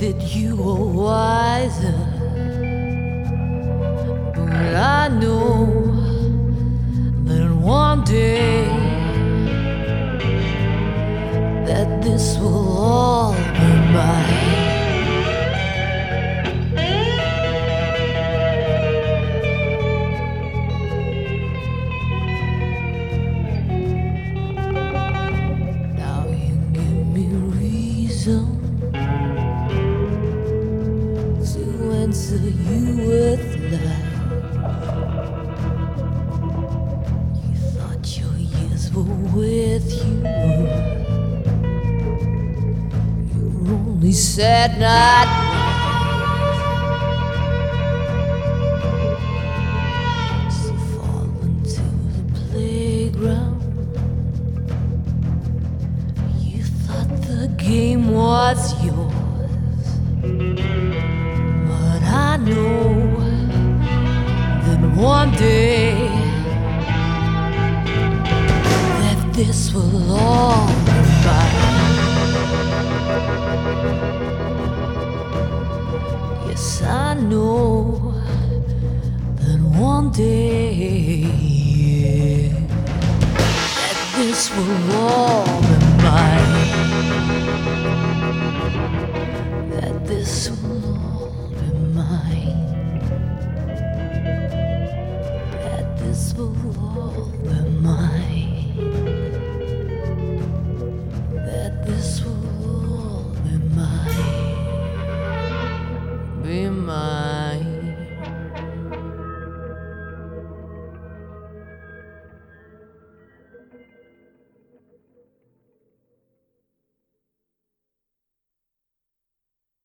that you were wiser, but I know that one day that this will all be mine. Now you give me reason to answer you with love. You thought your years were with you. You only said not. So fall into the playground. You thought the game was yours, but I know that one day that this will all be mine. Yes, I know that one day that this will all be mine. That this